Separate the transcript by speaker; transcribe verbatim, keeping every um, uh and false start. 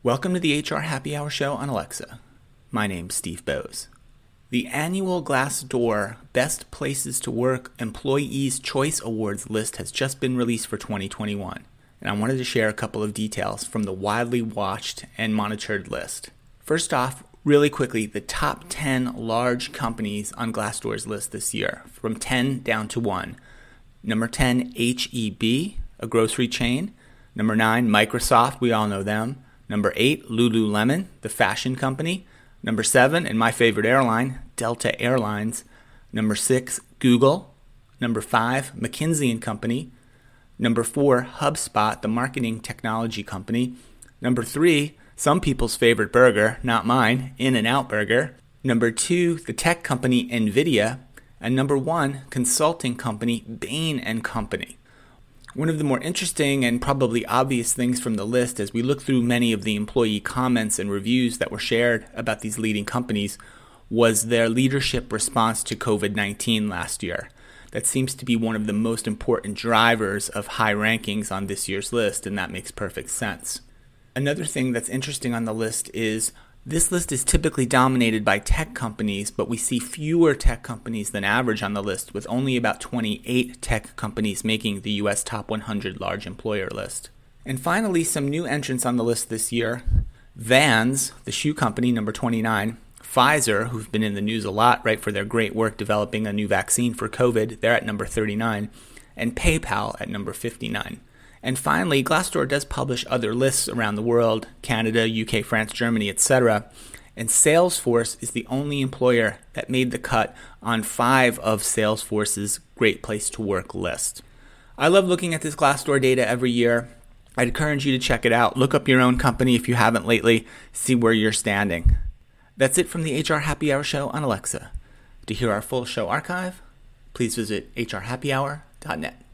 Speaker 1: Welcome to the H R Happy Hour Show on Alexa. My name's Steve Bowes. The annual Glassdoor Best Places to Work Employees' Choice Awards list has just been released for twenty twenty-one, and I wanted to share a couple of details from the widely watched and monitored list. First off, really quickly, the top ten large companies on Glassdoor's list this year, from ten down to one. Number ten, H E B, a grocery chain. Number nine, Microsoft, we all know them. Number eight, Lululemon, the fashion company. Number seven, and my favorite airline, Delta Airlines. Number six, Google. Number five, McKinsey and Company. Number four, HubSpot, the marketing technology company. Number three, some people's favorite burger, not mine, In-N-Out Burger. Number two, the tech company NVIDIA. And number one, consulting company Bain and Company. One of the more interesting and probably obvious things from the list as we look through many of the employee comments and reviews that were shared about these leading companies was their leadership response to covid nineteen last year. That seems to be one of the most important drivers of high rankings on this year's list, and that makes perfect sense. Another thing that's interesting on the list is this list is typically dominated by tech companies, but we see fewer tech companies than average on the list, with only about twenty-eight tech companies making the U S top one hundred large employer list. And finally, some new entrants on the list this year. Vans, the shoe company, number twenty-nine. Pfizer, who've been in the news a lot, right, for their great work developing a new vaccine for COVID, they're at number thirty-nine. And PayPal at number fifty-nine. And finally, Glassdoor does publish other lists around the world, Canada, U K, France, Germany, et cetera. And Salesforce is the only employer that made the cut on five of Salesforce's Great Place to Work list. I love looking at this Glassdoor data every year. I'd encourage you to check it out. Look up your own company if you haven't lately. See where you're standing. That's it from the H R Happy Hour Show on Alexa. To hear our full show archive, please visit h r happy hour dot net.